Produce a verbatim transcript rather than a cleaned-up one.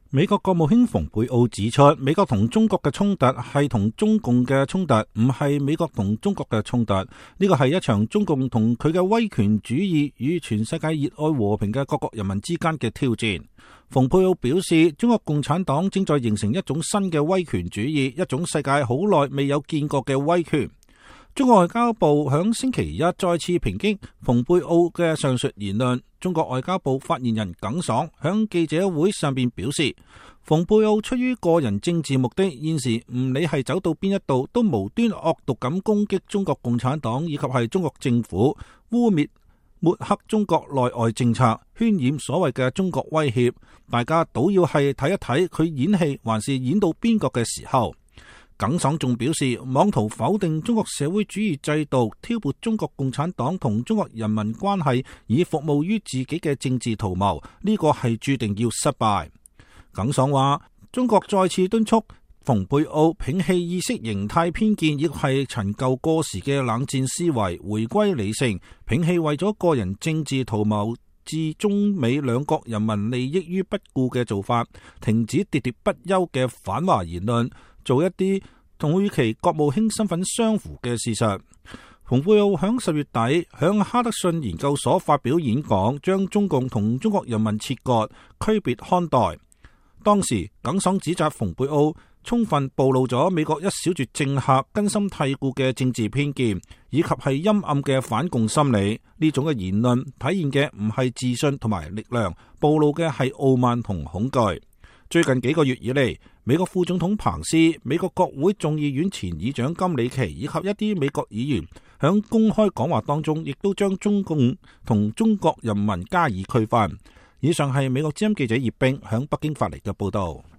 美國國務卿蓬佩奧指出，美國同中國嘅衝突係同中共嘅衝突，唔係美國同中國嘅衝突。呢個係一場中共同佢嘅威權主義與全世界熱愛和平嘅各國人民之間嘅挑戰。蓬佩奧表示，中國共產黨正在形成一種新嘅威權主義，一種世界好耐未有見過嘅威權。中國外交部響星期一再次抨擊蓬佩奧嘅上述言論。中國外交部發言人耿爽響記者會上邊表示，蓬佩奧出於個人政治目的，現時唔理係走到邊一度，都無端惡毒咁攻擊中國共產黨以及係中國政府，污衊抹黑中國內外政策，渲染所謂嘅中國威脅。大家倒要係睇一睇佢演戲還是演到邊個嘅時候。耿爽仲表示，妄圖否定中國社會主義制度，挑撥中國共產黨同中國人民關係，以服務於自己嘅政治圖謀，呢個係注定要失敗。耿爽話，中國再次敦促蓬佩奧摒棄意識形態偏見，亦係陳舊過時嘅冷戰思維，回歸理性，摒棄為咗個人政治圖謀置中美兩國人民利益於不顧嘅做法，停止喋喋不休嘅反華言論，做一啲同與其國務卿身份相符嘅事實。蓬佩奧響十月底響哈德遜研究所發表演講，將中共同中國人民切割，區別看待。當時耿爽指責蓬佩奧充分暴露咗美國一小撮政客根深蒂固嘅政治偏見，以及係陰暗嘅反共心理。呢種嘅言論體現嘅唔係自信同埋力量，暴露嘅係傲慢同恐懼。最近幾個月以嚟，美國副總統彭斯、美國國會眾議院前議長金里奇以及一啲美國議員響公開講話當中，亦都將中共同中國人民加以區分。以上係美國之音記者葉冰響北京發嚟嘅報道。